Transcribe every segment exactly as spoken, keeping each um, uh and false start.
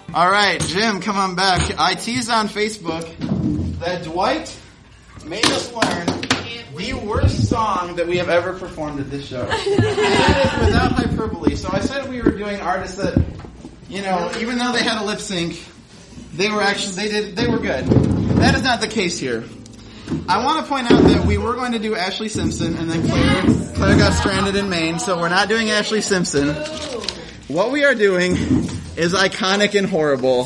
All right, Jim, come on back. I teased on Facebook that Dwight made us learn the worst song that we have ever performed at this show. And that is without hyperbole. So I said we were doing artists that, you know, even though they had a lip sync, they were actually, they did, they were good. That is not the case here. I want to point out that we were going to do Ashley Simpson, and then Claire, Claire got stranded in Maine, so we're not doing Ashley Simpson. What we are doing is Iconic and Horrible.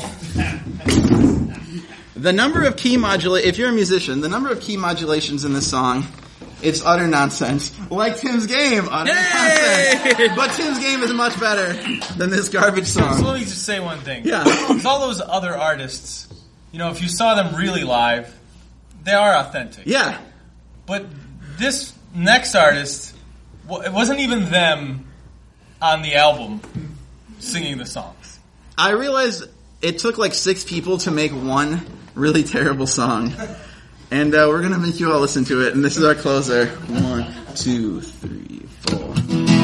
The number of key modula- if you're a musician, the number of key modulations in this song, it's utter nonsense. Like Tim's Game, utter Yay! nonsense. But Tim's Game is much better than this garbage song. So let me just say one thing. Yeah. Because all those other artists, you know, if you saw them really live, they are authentic. Yeah. But this next artist, it wasn't even them on the album singing the songs. I realized it took like six people to make one really terrible song. And uh, we're going to make you all listen to it. And this is our closer. One, two, three, four.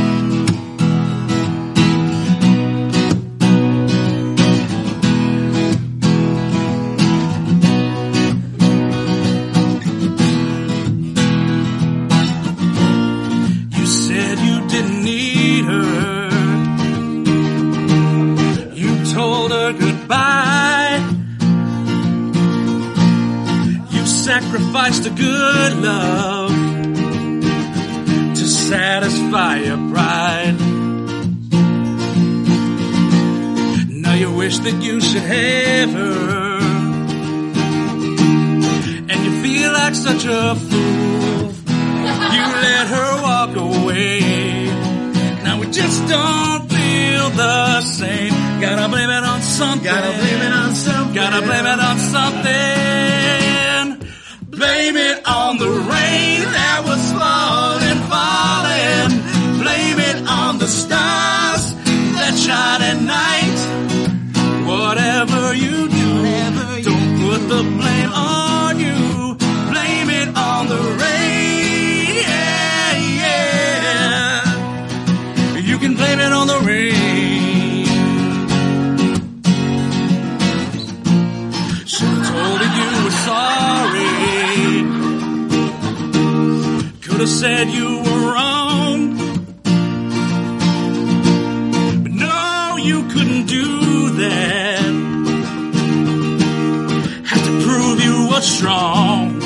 You said you didn't need her. You told her goodbye. You sacrificed a good love to satisfy your pride. Now you wish that you should have her, and you feel like such a fool. You let her walk away. Now we just don't feel the same. Gotta blame it on something. Gotta blame it on something. Gotta blame it on something. Blame it on the rain that was falling, falling. Blame it on the stars that shine at night. Whatever you do, Whatever don't you put do. the blame on you. Blame it on the rain, yeah, yeah. You can blame it on the rain. Should've told her you were sorry. Could've said you were wrong. But no, you couldn't do that. Had to prove you were strong.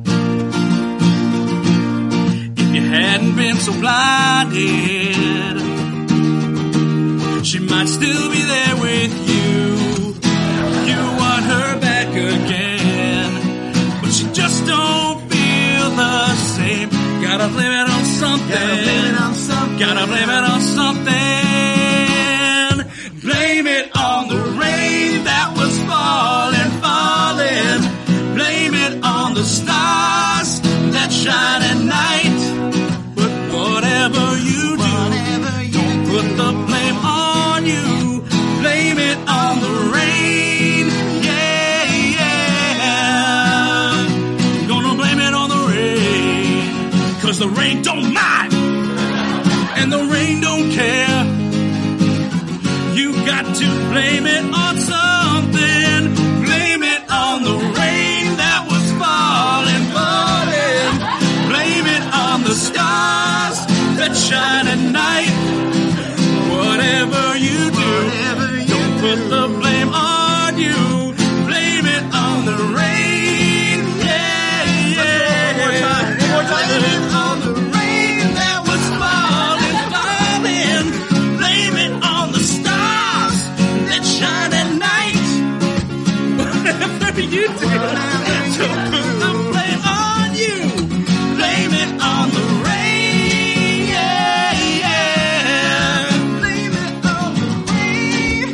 If you hadn't been so blinded, she might still be there with you. You want her back again, but she just don't feel the same. Gotta blame it on something. Gotta blame it on something. Gotta blame it on something. Blame it on the rain that was falling, falling. Blame it on the stars that shine at night. But whatever you do, Whatever you don't do. put the blame on you. Blame it on the rain, yeah, yeah. Gonna blame it on the rain, 'cause the rain don't mind, and the rain don't care. You got to blame it on something. Blame it on the rain that was falling, falling. Blame it on the stars that shine at night. Whatever you do, Whatever you don't put the blame on you. Blame it on the rain, yeah, yeah. One more time. One more time. Blame it on the rain that was falling, falling. Blame it on the stars that shine at night. Whatever you do, don't put the blame on you. Blame it on the rain, yeah, yeah. Blame it on the rain.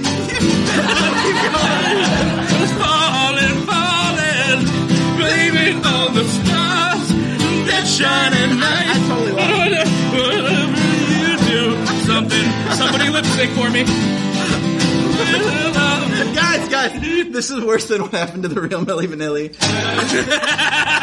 It's falling, falling. Blame it on the stars that shine at night. I totally love it. Whatever you do, something, somebody lip sync for me. Guys, guys, this is worse than what happened to the real Milli Vanilli.